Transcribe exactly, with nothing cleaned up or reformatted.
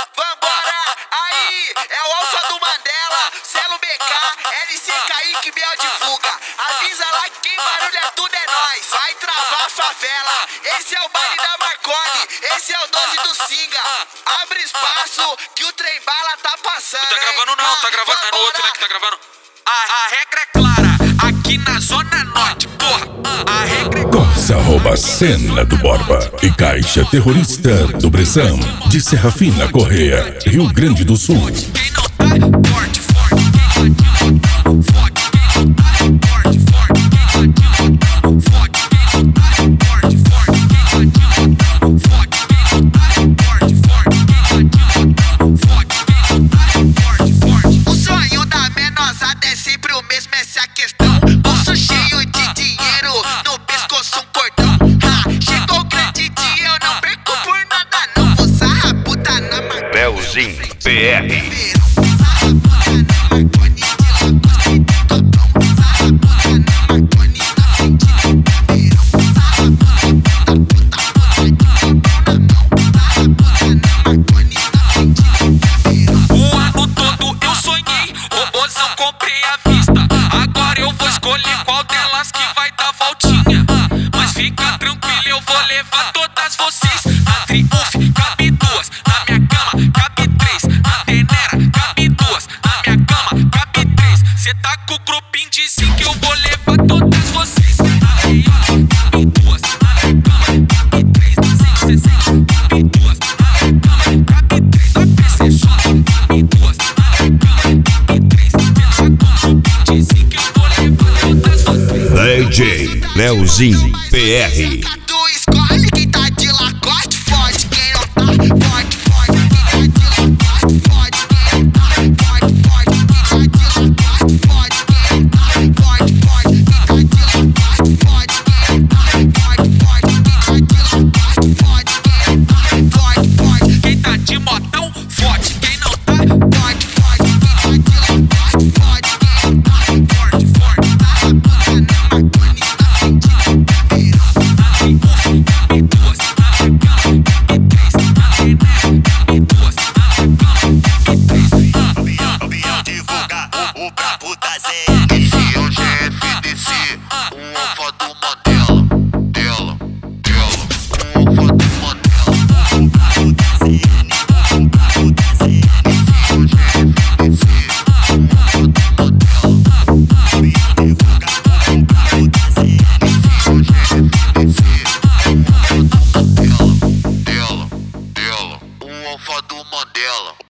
Vambora, aí, é o Alfa do Mandela, Celo B K, L C Kaique, Biel de Fuga. Avisa lá que quem barulha tudo é nós, vai travar a favela. Esse é o baile da Marconi, esse é o doze do Singa. Abre espaço que o trem bala tá passando. Não tá gravando não, tá gravando, é no outro, né, que tá gravando. A, a regra é clara, aqui na Zona Norte, porra, a regra é clara. Corsa rouba a cena do Borba e Caixa Terrorista do Bressão, de Serrafina Correia, Rio Grande do Sul. Quem não tá forte, forte, quem tá forte, quem não tá forte, forte, quem tá forte, quem não tá forte, forte, quem tá forte, quem não tá forte, forte, quem tá forte, quem não tá forte, forte. O sonho da menosada é sempre o mesmo, essa é a questão. Bolso cheio de dinheiro, no pescoço um cordão. Ha, chegou o grande dia, eu não perco por nada não. Vou sarrar puta na Marconi. Belzinho P R. O ano todo eu sonhei, robôzão comprei à vista. Agora eu vou escolher qual delas que vai dar voltinha. Mas fica tranquilo, eu vou levar todas vocês. Na Triumph cabe duas, na minha cama cabe três. Na Tenera cabe duas, na minha cama cabe três. Cê tá com o grupinho de cinco, eu vou levar todas vocês. Na Real cabe duas, na minha cama cabe três. Na cento e sessenta cabe duas, na minha cama cabe três. Na P C J cabe duas, na minha cama cabe três. Cê tá com o grupinho de cinco, eu vou levar todas vocês. D J Belzinho P R. Tu escolhe quem tá de Lacoste, fode. Quem não tá, fode, fode. Quem tá de Lacoste, fode. Quem não tá, fode, fode. Quem tá de Lacoste, fode. Quem não tá, fode, fode. Quem tá de Lacoste, fode. Quem não tá, fode, fode. Quem tá de Lacoste, fode. Quem não tá, fode, fode. Quem tá de motão, forte. Quem não tá, Fode, fode. Quem tá de Lacoste, fode. Quem não tá, forte, forte. sarra puta na Marconi, na frente do caveirão. Na Triumph cabe duas, na minha cama cabe três. Na Tenera cabe duas, na minha cama cabe três. O Biel divulga o, o brabo da Z. Esse é o G F D C, um alfa do Mandela. Dela, dela, um alfa do Mandela. O brabo da Z N, o brabo da Z N. Esse é o G F D C, um alfa do Mandela. O Biel divulga o brabo da Z N. Esse é o G F D C, um alfa do Mandela. Dela, dela, um alfa do Mandela.